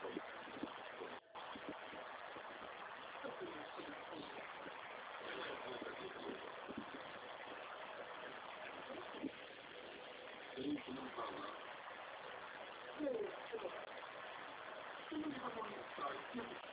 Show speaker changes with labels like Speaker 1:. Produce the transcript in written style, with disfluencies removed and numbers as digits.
Speaker 1: 对，是的。这个地方也是